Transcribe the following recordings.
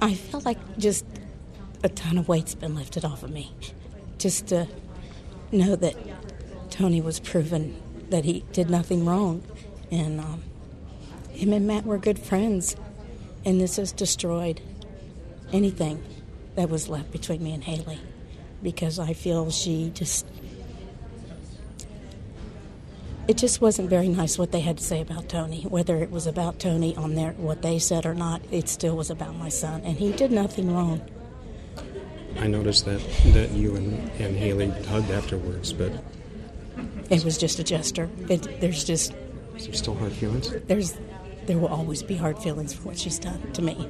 I felt like just a ton of weight's been lifted off of me. Just to know that Tony was proven that he did nothing wrong. And him and Matt were good friends. And this has destroyed anything that was left between me and Haley. Because I feel it just wasn't very nice what they had to say about Tony. Whether it was about Tony on what they said or not, it still was about my son. And he did nothing wrong. I noticed that you and Haley hugged afterwards, but... It was just a gesture. Is there still hard feelings? There will always be hard feelings for what she's done to me.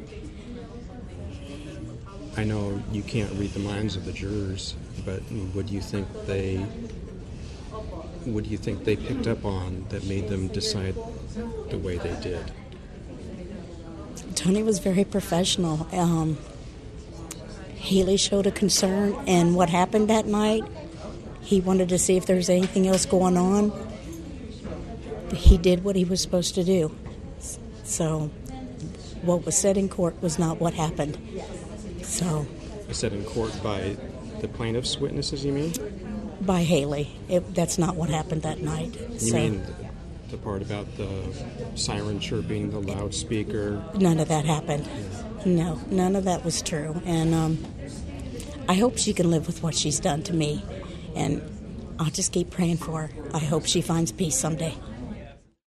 I know you can't read the minds of the jurors, but what do you think they picked up on that made them decide the way they did? Tony was very professional. Haley showed a concern, and what happened that night, he wanted to see if there was anything else going on. He did what he was supposed to do. So what was said in court was not what happened. So was said in court by the plaintiff's witnesses, you mean? By Haley. That's not what happened that night. You mean the part about the siren chirping, the loudspeaker? None of that happened. No, none of that was true. And I hope she can live with what she's done to me. And I'll just keep praying for her. I hope she finds peace someday.